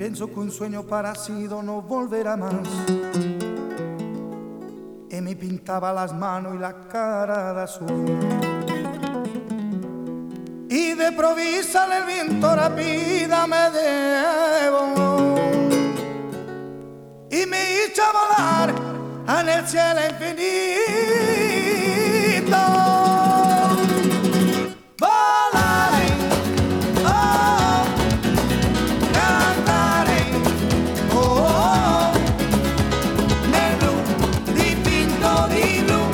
Pienso que un sueño parecido no volverá más. Y me pintaba las manos y la cara de azul. Y de provisa el viento rápida me llevó y me hizo volar en el cielo infinito. Volaré, oh, cantaré, oh, nel blu dipinto di blu,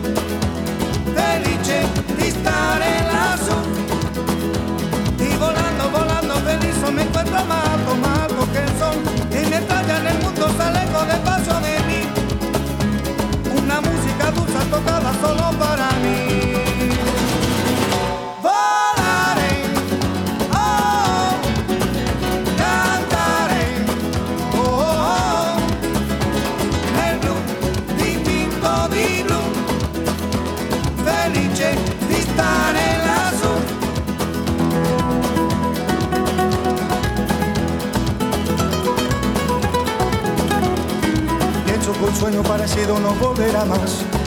felice di stare lassù. Y volando, volando feliz me encuentro amado, amado que el sol y me talla en el mundo se alejo despacio de mí. Una música dulce tocada solo para mí. Volaré, oh, cantaré, oh, nel blu dipinto di blu, felice di stare lassù. Un sueño parecido no volverá más.